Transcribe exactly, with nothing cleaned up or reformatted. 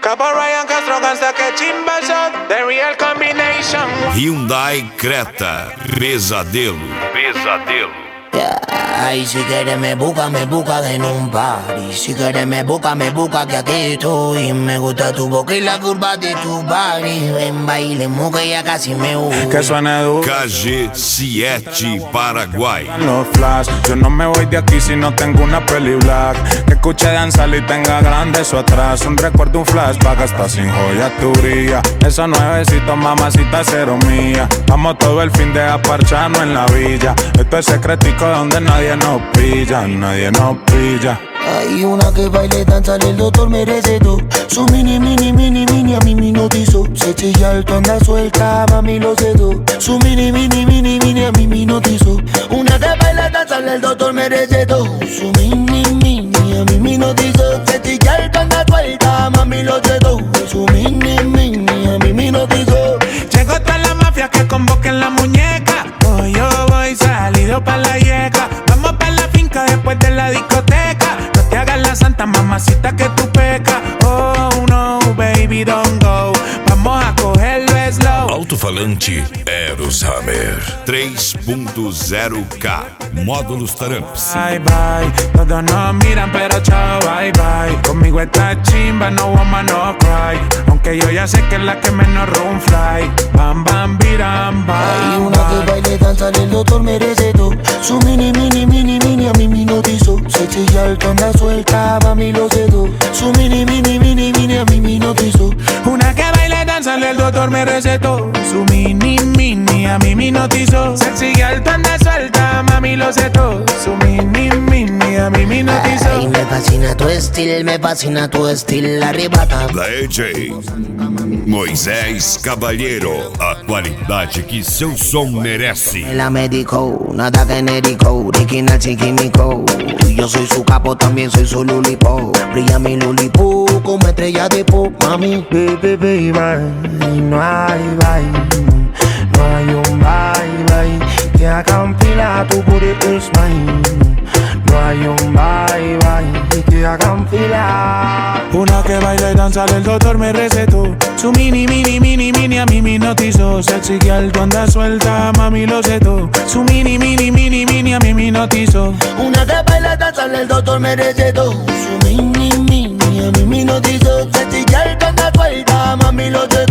Capo Ryan Castro gangsta que chimba shot, the real combination. Hyundai Creta, Pesadelo, Pesadelo. Yeah. Ay, si quieres me busca, me busca en un party. Si quieres me busca, me busca que aquí estoy. Me gusta tu boca y la curva de tu body. Ven, bailemos que ya casi me voy. Que suene duro. K G siete Paraguay. Los flash, yo no me voy de aquí si no tengo una peli black. Que escuche danzar y tenga grande eso atrás. Un recuerdo, un flashback, hasta sin joya tu brilla. Esos nuevecitos, mamacita, cero mía. Vamos todo el fin de aparcharnos en la villa. Esto es secretico donde nadie nos pilla, nadie nos pilla. Hay una que baile, danza, el doctor me recetó. Su mini, mini, mini, mini, a mí me notizó. Se chilla alto, anda suelta, mami lo cedo. Su mini, mini, mini, mini, a mí me notizó. Una que baile, danza, el doctor me recetó. Su mini, mini, a mí me notizó. Se chilla alto, anda suelta, mami lo cedo. Su mini, mini, a mí me notizó. Llegó toda la mafia que convoquen la muñeca. Hoy yo voy salido pa' la yeca. Vamos pa' la finca después de la discoteca. No te hagas la santa, mamacita, que tú pecas. Oh no, baby, don't go. Vamos a cogerlo slow. Alto-falante Eros Hammer três ponto zero K. Módulos Taramps. Bye bye, todos nos miran pero chao, bye bye. Conmigo está chimba, no woman, no cry. Aunque yo ya sé que es la que menos room fly. Bam, bam, biram, bam. Hay una que baile, danza, el doctor me recetó. Su mini, mini, mini, mini, a mí me notizó. Se chilla alto, anda suelta, mami lo cedo. Su mini, mini, mini, mini, a mí me notizó. Una que baile, danza, el doctor me recetó. Su mini, mini, a mí me notizó. Sexy y alto, anda suelta, mami lo cedo. Su mini, mini, a mí me notizó. Ay, me fascina tu estilo, me fascina tu estilo, arrebata. D J Moisés Cavalheiro, a qualidade que seu som merece. La médico, nada genérico, original chiquimico. Yo soy su capo, también soy su lulipo. Brilla mi lulipo como estrella de pop, mami. Baby, baby, bye. No hay bye, no hay un bye, bye. Que haga un fila, tu booty is mine. No hay un bye, bye. Que hagan fila. Una que baila y danza, el doctor me recetó. Su mini, mini, mini, mini, a mí me notizó. Sexy que alto, anda suelta, mami lo cedo. Su mini, mini, mini, mini, a mí me notizó. Una que baila y danza, el doctor me recetó. Su mini, mini, a mí me notizó. Sexy que alto, anda suelta, mami lo cedo.